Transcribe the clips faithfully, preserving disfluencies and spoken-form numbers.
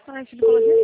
Ai, ginecologia.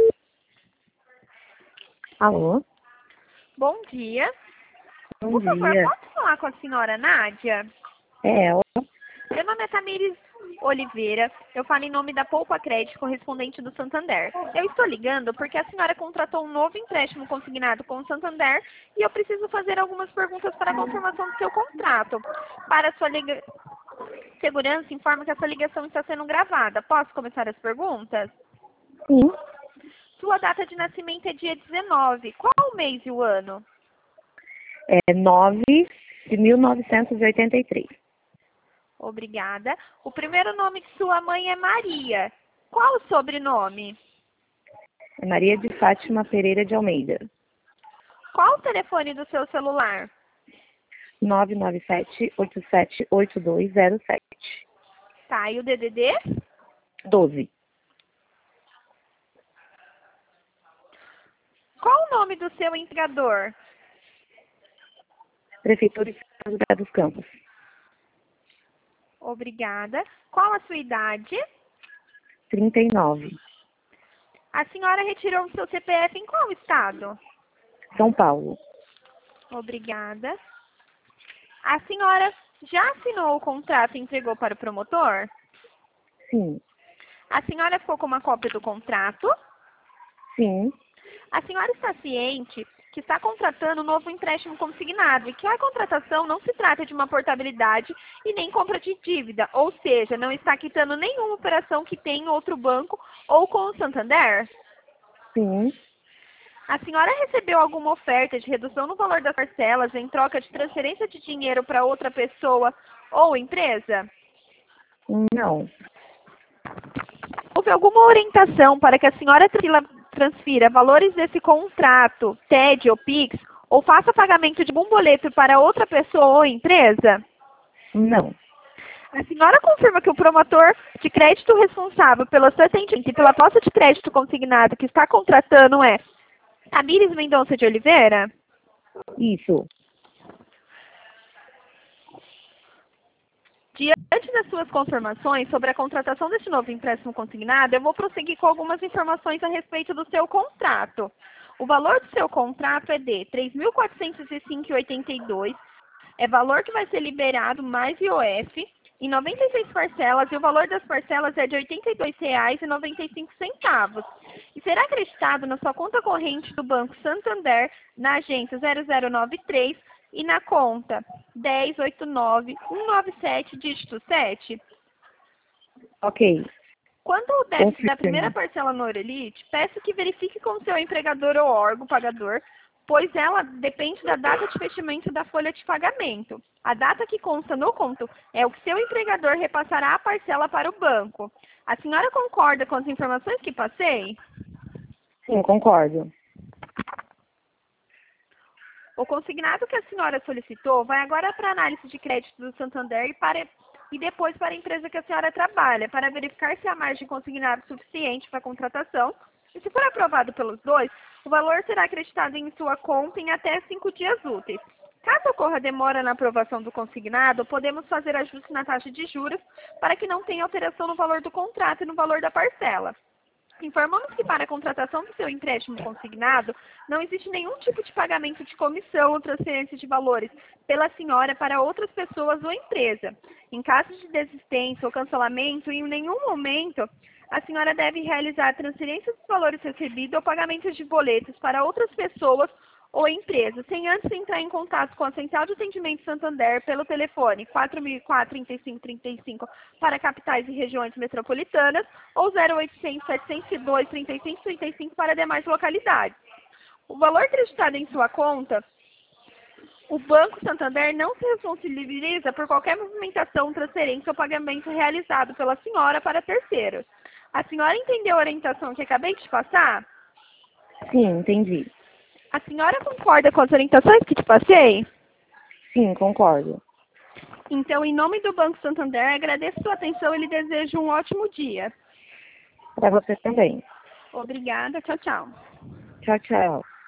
Alô? Bom dia. Bom Por favor, dia. posso falar com a senhora Nádia? É ela? Meu nome é Tamires Oliveira. Eu falo em nome da Poupa Crédito, correspondente do Santander. Eu estou ligando porque a senhora contratou um novo empréstimo consignado com o Santander e eu preciso fazer algumas perguntas para a confirmação do seu contrato. Para a sua liga... segurança, informo que essa ligação está sendo gravada. Posso começar as perguntas? Sim. Sua data de nascimento é dia dezenove. Qual o mês e o ano? É nove de mil novecentos e oitenta e três. Obrigada. O primeiro nome de sua mãe é Maria. Qual o sobrenome? É Maria de Fátima Pereira de Almeida. Qual o telefone do seu celular? nove nove sete, oito sete oito dois zero sete. Tá, e o D D D? doze. Qual o nome do seu empregador? Prefeitura de São José dos Campos. Obrigada. Qual a sua idade? trinta e nove. A senhora retirou o seu C P F em qual estado? São Paulo. Obrigada. A senhora já assinou o contrato e entregou para o promotor? Sim. A senhora ficou com uma cópia do contrato? Sim. A senhora está ciente que está contratando um novo empréstimo consignado e que a contratação não se trata de uma portabilidade e nem compra de dívida, ou seja, não está quitando nenhuma operação que tem em outro banco ou com o Santander? Sim. A senhora recebeu alguma oferta de redução no valor das parcelas em troca de transferência de dinheiro para outra pessoa ou empresa? Não. Houve alguma orientação para que a senhora transfira valores desse contrato, T E D ou Pix, ou faça pagamento de um boleto para outra pessoa ou empresa? Não. A senhora confirma que o promotor de crédito responsável pelo seu atendimento e pela posse de crédito consignado que está contratando é Tamires Mendonça de Oliveira? Isso. Diante das suas confirmações sobre a contratação desse novo empréstimo consignado, eu vou prosseguir com algumas informações a respeito do seu contrato. O valor do seu contrato é de três mil quatrocentos e cinco reais e oitenta e dois centavos, é valor que vai ser liberado mais I O F, em noventa e seis parcelas, e o valor das parcelas é de oitenta e dois reais e noventa e cinco centavos. E será acreditado na sua conta corrente do Banco Santander, na agência zero zero nove três, e na conta dez oito nove um nove sete, dígito sete. Ok. Quanto ao débito da Confirmo. primeira parcela no Orelite, peço que verifique com seu empregador ou órgão pagador, pois ela depende da data de fechamento da folha de pagamento. A data que consta no conto é o que seu empregador repassará a parcela para o banco. A senhora concorda com as informações que passei? Sim, concordo. O consignado que a senhora solicitou vai agora para a análise de crédito do Santander e, para, e depois para a empresa que a senhora trabalha, para verificar se há margem consignada suficiente para a contratação. E se for aprovado pelos dois, o valor será acreditado em sua conta em até cinco dias úteis. Caso ocorra demora na aprovação do consignado, podemos fazer ajuste na taxa de juros para que não tenha alteração no valor do contrato e no valor da parcela. Informamos que para a contratação do seu empréstimo consignado, não existe nenhum tipo de pagamento de comissão ou transferência de valores pela senhora para outras pessoas ou empresa. Em caso de desistência ou cancelamento, em nenhum momento, a senhora deve realizar transferência dos valores recebidos ou pagamentos de boletos para outras pessoas ou empresas, sem antes entrar em contato com a Central de Atendimento Santander pelo telefone quatro mil e quatro, trinta e cinco trinta e cinco para capitais e regiões metropolitanas ou zero oitocentos, setecentos e dois, trinta e cinco trinta e cinco para demais localidades. O valor acreditado em sua conta, o Banco Santander não se responsabiliza por qualquer movimentação, transferência ou pagamento realizado pela senhora para terceiros. A senhora entendeu a orientação que acabei de passar? Sim, entendi. A senhora concorda com as orientações que te passei? Sim, concordo. Então, em nome do Banco Santander, agradeço sua atenção e lhe desejo um ótimo dia. Para você também. Obrigada. Tchau, tchau. Tchau, tchau.